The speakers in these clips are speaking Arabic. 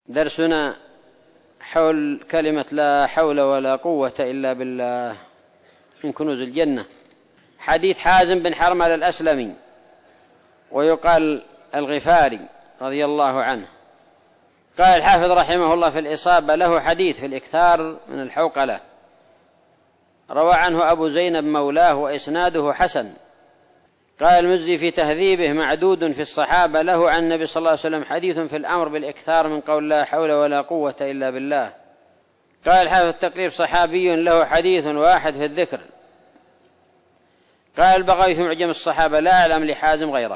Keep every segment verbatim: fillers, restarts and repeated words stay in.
درسنا حول كلمة لا حول ولا قوة إلا بالله من كنوز الجنة. حديث حازم بن حرملة الأسلمي ويقال الغفاري رضي الله عنه. قال الحافظ رحمه الله في الإصابة: له حديث في الإكثار من الحوقلة، روى عنه أبو زينب مولاه وإسناده حسن. قال المزي في تهذيبه: معدود في الصحابة له عن النبي صلى الله عليه وسلم حديث في الأمر بالإكثار من قول لا حول ولا قوة إلا بالله. قال الحافظ التقريب: صحابي له حديث واحد في الذكر. قال البغوي في معجم الصحابة: لا أعلم لحازم غيره.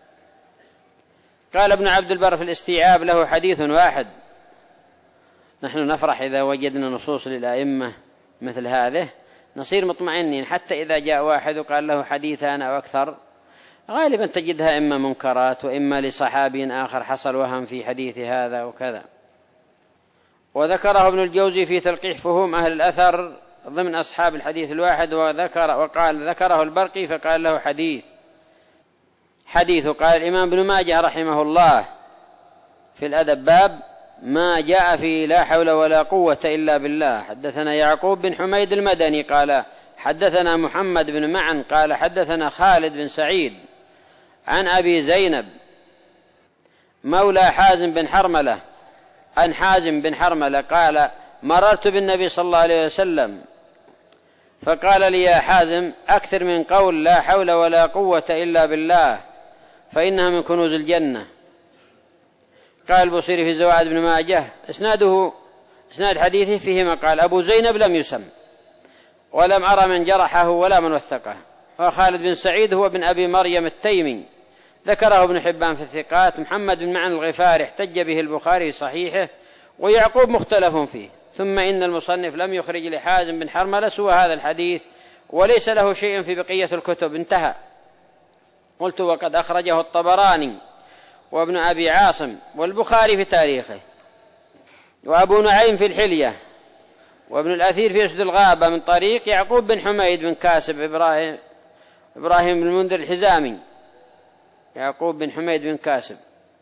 قال ابن عبد البر في الاستيعاب: له حديث واحد. نحن نفرح إذا وجدنا نصوص للأئمة مثل هذه، نصير مطمئنين، حتى إذا جاء واحد وقال له حديثان أو أكثر غالبا تجدها إما منكرات وإما لصحابي آخر حصل وهم في حديث هذا وكذا. وذكره ابن الجوزي في تلقيح فهوم أهل الأثر ضمن أصحاب الحديث الواحد، وذكر وقال ذكره البرقي فقال له حديث حديث قال الإمام ابن ماجه رحمه الله في الأدب باب ما جاء في لا حول ولا قوة إلا بالله. حدثنا يعقوب بن حميد المدني قال حدثنا محمد بن معن قال حدثنا خالد بن سعيد عن أبي زينب مولى حازم بن حرملة عن حازم بن حرملة قال: مررت بالنبي صلى الله عليه وسلم فقال لي: يا حازم أكثر من قول لا حول ولا قوة إلا بالله فإنها من كنوز الجنة. قال البصيري في زوائد ابن ماجه: اسناده اسناد حديثه فيه ما قال أبو زينب لم يسم، ولم أرى من جرحه ولا من وثقه. وخالد بن سعيد هو بن أبي مريم التيمي، ذكره ابن حبان في الثقات. محمد بن معن الغفاري احتج به البخاري في صحيحه، ويعقوب مختلف فيه. ثم إن المصنف لم يخرج لحازم بن حرملة سوى هذا الحديث، وليس له شيء في بقية الكتب. انتهى. قلت: وقد أخرجه الطبراني وابن أبي عاصم والبخاري في تاريخه، وأبو نعيم في الحلية، وابن الأثير في أسد الغابة من طريق يعقوب بن حميد بن كاسب إبراهيم, إبراهيم بن المنذر الحزامي. يعقوب بن حميد بن كاسب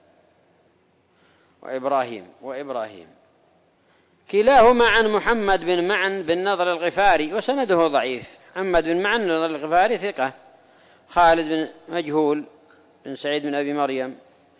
وإبراهيم وإبراهيم كلاهما عن محمد بن معن بن نضر الغفاري، وسنده ضعيف. محمد بن معن نضر الغفاري ثقة. خالد بن مجهول بن سعيد بن أبي مريم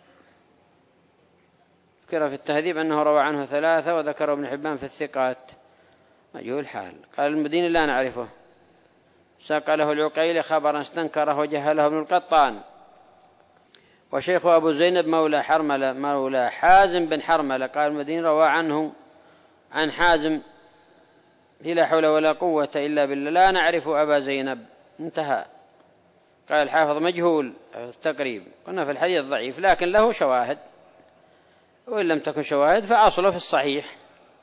ذكر في التهذيب أنه روى عنه ثلاثة، وذكر ابن حبان في الثقات مجهول حال. قال المديني: لا نعرفه. ساق له العقيلي خبرا استنكره وجهله ابن القطان. وشيخ أبو زينب مولى حرملة مولى حازم بن حرملة. قال المديني: روى عنه عن حازم لا حول ولا قوة إلا بالله، لا نعرف أبا زينب. انتهى. قال الحافظ: مجهول التقريب. قلنا في الحديث ضعيف، لكن له شواهد، وإن لم تكن شواهد فأصله في الصحيح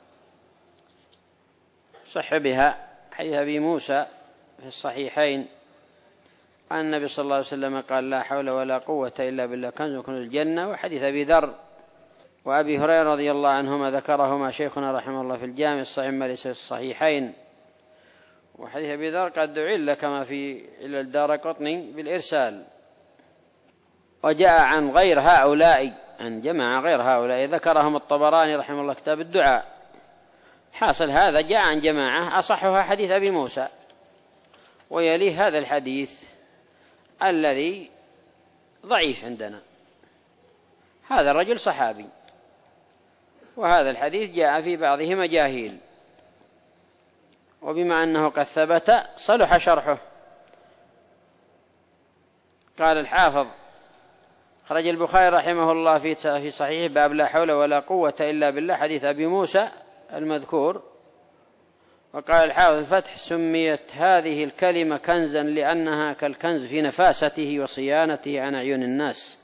صح بها. حديث أبي موسى في الصحيحين عن النبي صلى الله عليه وسلم قال: لا حول ولا قوة إلا بالله كنز من كنوز الجنة. وحديث أبي ذر وأبي هريرة رضي الله عنهما ذكرهما شيخنا رحمه الله في الجامع الصحيح ما ليس في الصحيحين. وحديث أبي ذر قد دعل كما في إلى الدارقطني بالإرسال. وجاء عن غير هؤلاء، عن جماعة غير هؤلاء ذكرهم الطبراني رحمه الله كتاب الدعاء. حاصل هذا جاء عن جماعة أصحها حديث أبي موسى، ويليه هذا الحديث الذي ضعيف عندنا. هذا الرجل صحابي، وهذا الحديث جاء في بعضه مجاهيل، وبما أنه قد ثبت صلح شرحه. قال الحافظ: خرج البخاري رحمه الله في صحيح باب لا حول ولا قوة إلا بالله حديث أبي موسى المذكور. وقال الحافظ الفتح: سميت هذه الكلمة كنزا لأنها كالكنز في نفاسته وصيانته عن عيون الناس.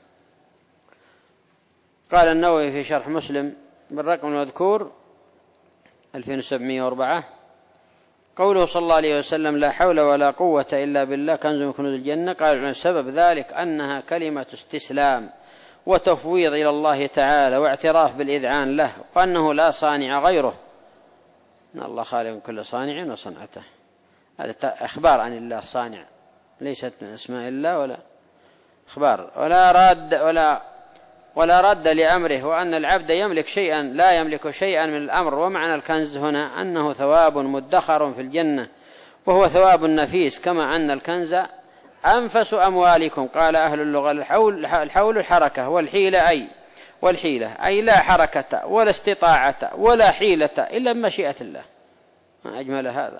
قال النووي في شرح مسلم بالرقم المذكور ألفين وسبعمائة وأربعة: قوله صلى الله عليه وسلم لا حول ولا قوة إلا بالله كنز من كنوز الجنة. قال عن سبب ذلك أنها كلمة استسلام وتفويض إلى الله تعالى واعتراف بالإذعان له، وأنه لا صانع غيره، إن الله خالق كل صانع وصنعته. هذا إخبار عن الله صانع، ليست من أسماء الله ولا إخبار، ولا راد ولا ولا رد لأمره، وأن العبد يملك شيئا لا يملك شيئا من الأمر. ومعنى الكنز هنا أنه ثواب مدخر في الجنة، وهو ثواب نفيس، كما أن الكنز أنفس أموالكم. قال أهل اللغة الحول, الحول الحركة، والحيلة أي والحيلة أي لا حركة ولا استطاعة ولا حيلة إلا بمشيئة الله. ما أجمل هذا،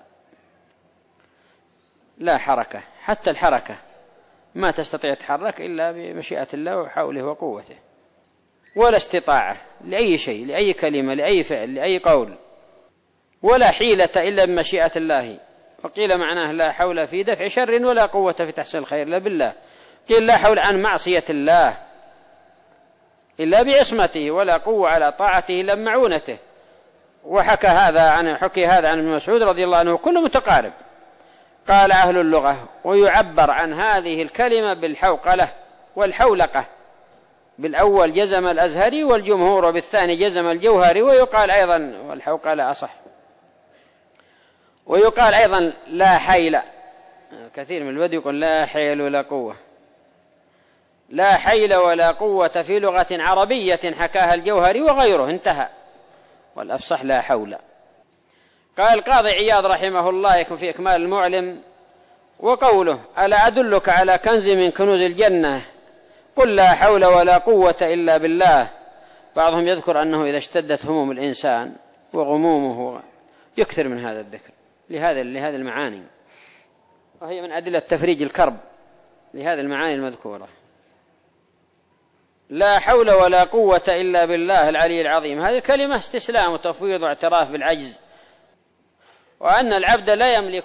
لا حركة، حتى الحركة ما تستطيع تحرك إلا بمشيئة الله وحوله وقوته، ولا استطاعة لأي شيء، لأي كلمة، لأي فعل، لأي قول، ولا حيلة إلا بمشيئة الله. وقيل معناه لا حول في دفع شر ولا قوة في تحصيل الخير إلا بالله. قيل لا حول عن معصية الله إلا بعصمته، ولا قوة على طاعته إلا بمعونته. وحكى هذا عن حكي هذا عن ابن مسعود رضي الله عنه، كله متقارب. قال أهل اللغة: ويعبر عن هذه الكلمة بالحوقلة والحولقة. بالأول جزم الأزهري والجمهور، وبالثاني جزم الجوهري. ويقال أيضا، والحوقلة أصح، ويقال أيضا لا حيل. كثير من البدو يقول لا حيل ولا قوة. لا حيل ولا قوة في لغة عربية حكاها الجوهري وغيره، انتهى. والأفصح لا حول. قال القاضي عياض رحمه الله يكون في إكمال المعلم: وقوله: ألا أدلك على كنز من كنوز الجنة، قل لا حول ولا قوة إلا بالله. بعضهم يذكر أنه إذا اشتدت هموم الإنسان وغمومه يكثر من هذا الذكر لهذا لهذه المعاني، وهي من أدلة تفريج الكرب لهذه المعاني المذكورة. لا حول ولا قوة إلا بالله العلي العظيم. هذه كلمة استسلام وتفويض واعتراف بالعجز، وأن العبد لا يملك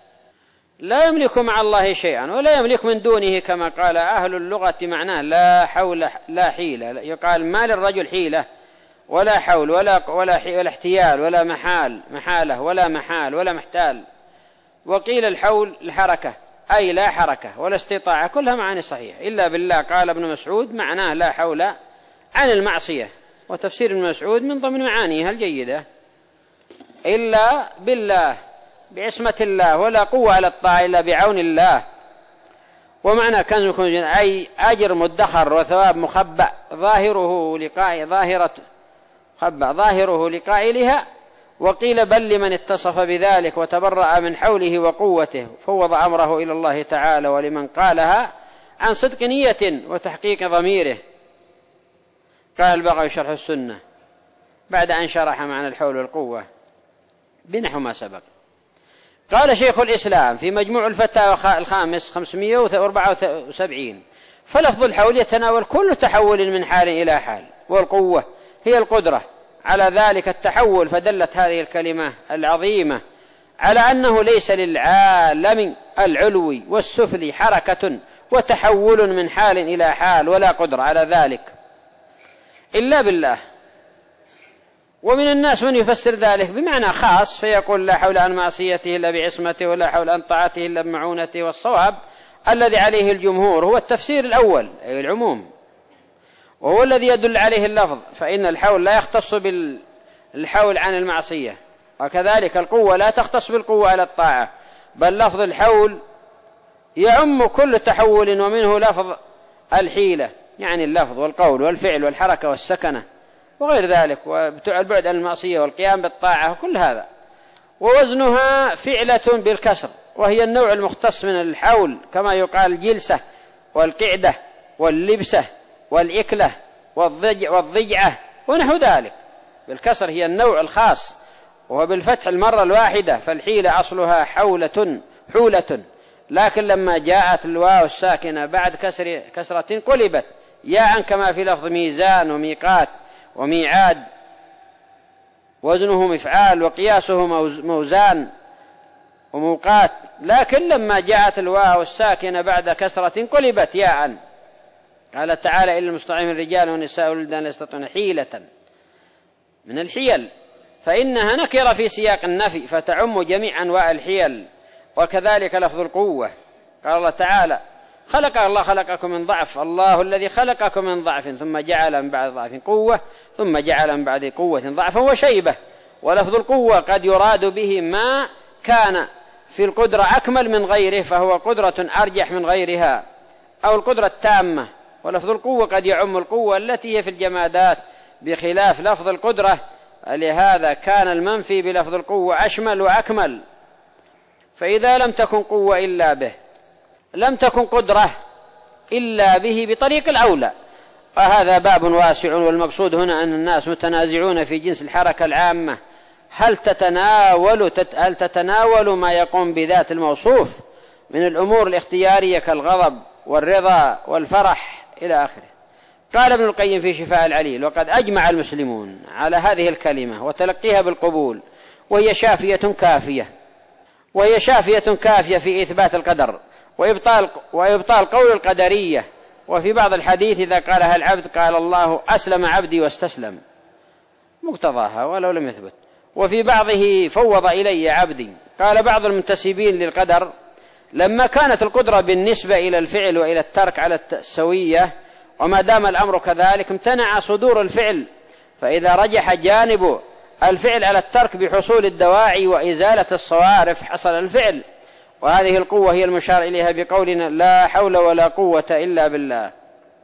لا يملك مع الله شيئا ولا يملك من دونه، كما قال أهل اللغة معناه لا حول لا حيلة. يقال ما للرجل حيلة ولا حول ولا ولا ولا احتيال ولا محال محالة ولا محال ولا محتال. وقيل الحول الحركة أي لا حركة ولا استطاعة، كلها معاني صحيحة إلا بالله. قال ابن مسعود معناه لا حول عن المعصية، وتفسير ابن مسعود من ضمن معانيها الجيدة إلا بالله بعصمة الله، ولا قوة على الطاعة إلا بعون الله. ومعنى كنز أي أجر مدخر وثواب مخبأ ظاهره لقاء ظاهرة خبأ ظاهره لقائلها. وقيل بل لمن اتصف بذلك وتبرأ من حوله وقوته، فوض أمره إلى الله تعالى، ولمن قالها عن صدق نية وتحقيق ضميره. قال البغوي شرح السنة بعد أن شرح معنى الحول والقوة بنحو ما سبق. قال شيخ الإسلام في مجموع الفتاوى الخامس خمسمائة وأربعة وسبعين: فلفظ الحول يتناول كل تحول من حال إلى حال، والقوة هي القدرة على ذلك التحول. فدلت هذه الكلمة العظيمة على أنه ليس للعالم العلوي والسفلي حركة وتحول من حال إلى حال ولا قدرة على ذلك إلا بالله. ومن الناس من يفسر ذلك بمعنى خاص، فيقول لا حول عن معصيته إلا بعصمته، ولا حول عن طاعته إلا بمعونته. والصواب الذي عليه الجمهور هو التفسير الأول أي العموم، وهو الذي يدل عليه اللفظ، فإن الحول لا يختص بالحول عن المعصية، وكذلك القوة لا تختص بالقوة على الطاعة، بل لفظ الحول يعم كل تحول، ومنه لفظ الحيلة يعني اللفظ والقول والفعل والحركة والسكنة وغير ذلك، والبعد عن المعصية والقيام بالطاعة، كل هذا. ووزنها فعلة بالكسر، وهي النوع المختص من الحول، كما يقال الجلسة والقعدة واللبسة والإكلة والضجعة ونحو ذلك. بالكسر هي النوع الخاص، وهو بالفتح المرة الواحدة. فالحيلة أصلها حولة حولة، لكن لما جاءت الواو الساكنة بعد كسر كسرة قلبت ياء، كما في لفظ ميزان وميقات وميعاد، وزنه مفعال وقياسه موزان وموقات. لكن لما جاءت الواو الساكنة بعد كسرة قلبت ياء. قال تعالى: إلا المستضعفين الرجال والنساء والولدان لا يستطيعون حيلة من الحيل، فإنها نكرة في سياق النفي فتعم جميع أنواع الحيل. وكذلك لفظ القوة، قال الله تعالى: خلق الله خلقكم من ضعف، الله الذي خلقكم من ضعف ثم جعل من بعد ضعف قوة ثم جعل من بعد قوة ضعفا وشيبة. ولفظ القوة قد يراد به ما كان في القدرة أكمل من غيره، فهو قدرة أرجح من غيرها، أو القدرة التامة ولفظ القوة قد يعم القوة التي هي في الجمادات بخلاف لفظ القدرة، لهذا كان المنفي بلفظ القوة أشمل وأكمل. فإذا لم تكن قوة إلا به لم تكن قدرة إلا به بطريق الأولى. وهذا باب واسع، والمقصود هنا أن الناس متنازعون في جنس الحركة العامة، هل تتناول هل تتناول ما يقوم بذات الموصوف من الأمور الاختيارية كالغضب والرضا والفرح إلى آخره. قال ابن القيم في شفاء العليل: وقد أجمع المسلمون على هذه الكلمة وتلقيها بالقبول، وهي شافية كافية وهي شافية كافية في إثبات القدر وإبطال, وإبطال قول القدرية. وفي بعض الحديث إذا قالها العبد قال الله أسلم عبدي واستسلم، مقتضاها ولو لم يثبت. وفي بعضه فوض إلي عبدي. قال بعض المنتسبين للقدر: لما كانت القدرة بالنسبة إلى الفعل وإلى الترك على السوية، وما دام الأمر كذلك امتنع صدور الفعل، فإذا رجح جانب الفعل على الترك بحصول الدواعي وإزالة الصوارف حصل الفعل. وهذه القوة هي المشار إليها بقولنا: لا حول ولا قوة إلا بالله.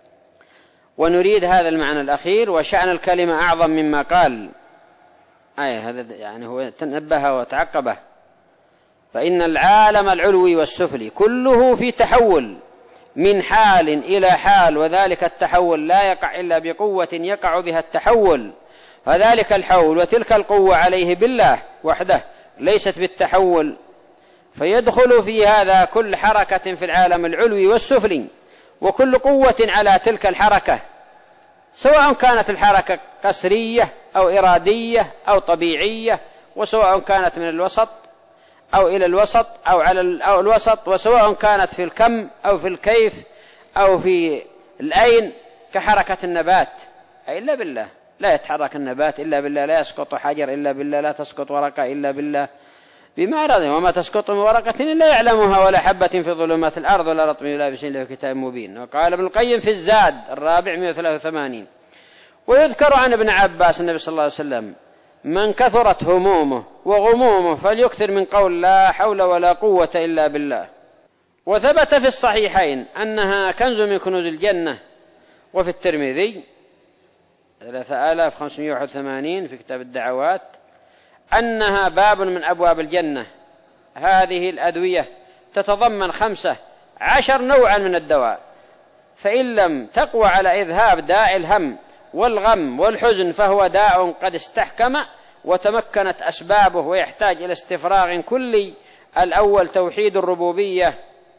ونريد هذا المعنى الأخير، وشأن الكلمة أعظم مما قال. أي هذا يعني هو تنبه وتعقبه. فإن العالم العلوي والسفلي كله في تحول من حال إلى حال، وذلك التحول لا يقع إلا بقوة يقع بها التحول، فذلك الحول وتلك القوة عليه بالله وحده، ليست بالتحول. فيدخل في هذا كل حركة في العالم العلوي والسفلي، وكل قوة على تلك الحركة، سواء كانت الحركة قسرية أو إرادية أو طبيعية، وسواء كانت من الوسط أو إلى الوسط أو على أو الوسط، وسواء كانت في الكم أو في الكيف أو في الأين، كحركة النبات إلا بالله. لا يتحرك النبات إلا بالله، لا يسقط حجر إلا بالله، لا تسقط ورقة إلا بالله بما أراد، وما تسقط من ورقة إلا يعلمها، ولا حبة في ظلمات الأرض ولا رطب ولا يابس إلا في كتاب مبين. وقال ابن القيم في الزاد الرابع مئة وثلاثة وثمانين: ويذكر عن ابن عباس النبي صلى الله عليه وسلم: من كثرت همومه وغمومه فليكثر من قول لا حول ولا قوة إلا بالله. وثبت في الصحيحين أنها كنز من كنوز الجنة، وفي الترمذي ثلاثة آلاف وخمسمائة وواحد وثمانين في كتاب الدعوات أنها باب من أبواب الجنة. هذه الأدوية تتضمن خمسة عشر نوعا من الدواء، فإن لم تقوى على إذهاب داء الهم والغم والحزن فهو داء قد استحكم وتمكنت أسبابه، ويحتاج إلى استفراغ كلي: الأول توحيد الربوبية،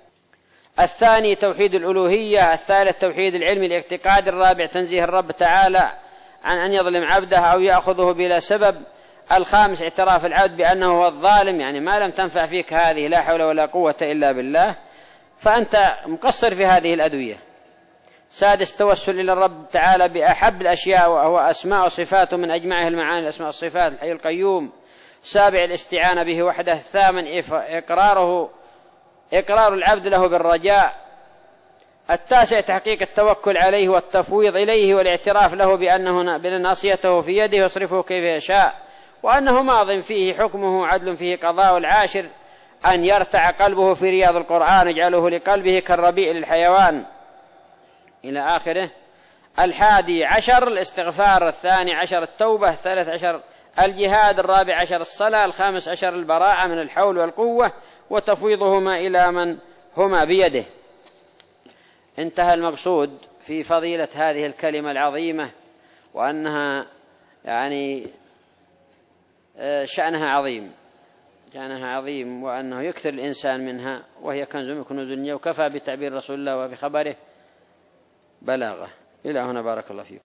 الثاني توحيد الألوهية، الثالث توحيد العلم الاعتقاد، الرابع تنزيه الرب تعالى عن أن يظلم عبده أو يأخذه بلا سبب، الخامس اعتراف العبد بأنه هو الظالم، يعني ما لم تنفع فيك هذه لا حول ولا قوة إلا بالله فأنت مقصر في هذه الأدوية. سادس توسل إلى الرب تعالى بأحب الأشياء وهو أسماء وصفاته من أجمعها المعاني الأسماء والصفات الحي القيوم. سابع الاستعانة به وحده. الثامن إقراره إقرار العبد له بالرجاء. التاسع تحقيق التوكل عليه والتفويض إليه والاعتراف له بأنه بأن ناصيته في يده يصرفه كيف يشاء وأنه ماض فيه حكمه عدل فيه قضاء. العاشر أن يرتع قلبه في رياض القرآن يجعله لقلبه كالربيع للحيوان إلى آخره. الحادي عشر الاستغفار. الثاني عشر التوبة. الثالث عشر الجهاد. الرابع عشر الصلاة. الخامس عشر البراءة من الحول والقوة وتفويضهما إلى من هما بيده. انتهى المقصود في فضيلة هذه الكلمة العظيمة، وأنها يعني شأنها عظيم شأنها عظيم وأنه يكثر الإنسان منها، وهي كنز من كنوز الدنيا، وكفى بتعبير رسول الله وبخبره بلاغة. إلى هنا بارك الله فيكم.